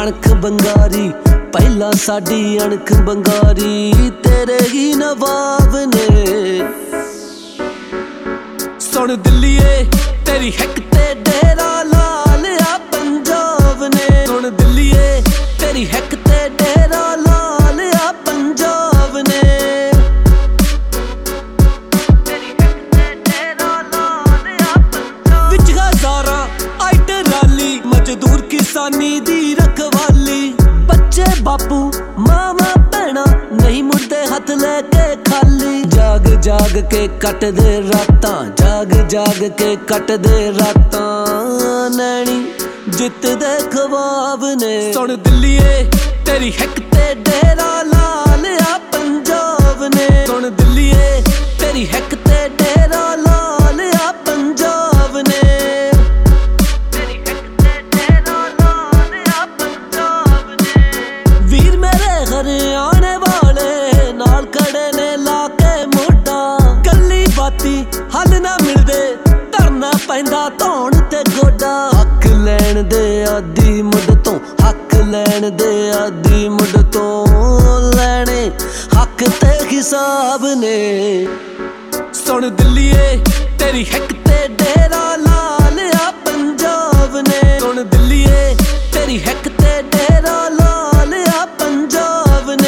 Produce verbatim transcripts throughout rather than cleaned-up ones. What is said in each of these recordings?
अणख बंगारी पहला साडी अणख बंगारी तेरे ही नवाब ने। सुन दिल्लीए तेरी हिक ते डेरा ला लिया पंजाब ने। सुन दिल्लीए तेरी हिक ते डेरा ला लिया पंजाब ने। विच हजारा आई टराली मजदूर किसानी दी रखवाली। बच्चे बापू मामा भैणा नहीं मुड़दे हथ लेके खाली। जाग जाग के कट दे रातां जाग जाग के कट दे रातां नैनी जित दे ख्वाब ने। सुन दिल्लीए तेरी हिक ते डेरा ला लिया पंजाब ने। सुन दिल्लीए तेरी हिक ते डेरा ला लिया पंजाब ने। वीर मेरे हरियाणे वाले नाल खड़े ने लाके मोढा। गल्ली बाती हल ना मिलदे धरना पैंदा धौण ते गोडा। हक लैण दे आदी मुड तो हक लैण दे आदी मुड तो लैणे हक ते हिसाब ने। सुन दिल्लीए तेरी हिक ते डेरा ला लिया पंजाब ने। सुन दिल्लीए तेरी हिक ते डेरा ला लिया पंजाब ने।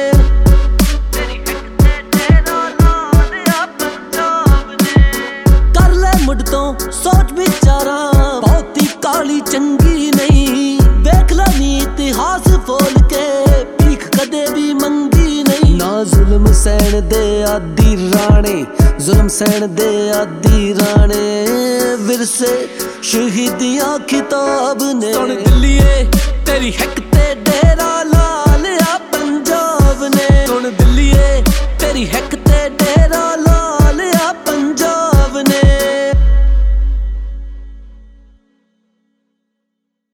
कर ले मुड तो सोच विचारा बहुती काली चंगी नहीं। देख ला नी इतिहास फोल के भीख कदे भी मंगी नहीं। ना जुल्म सहन दे आदी राणे जुल्म सहन दे आदी राणे विरसे शहीदियां खिताब ने। सुन दिल्लीए तेरी हिक ते डेरा ला लिया पंजाब ने। सुन दिल्लीए तेरी हिक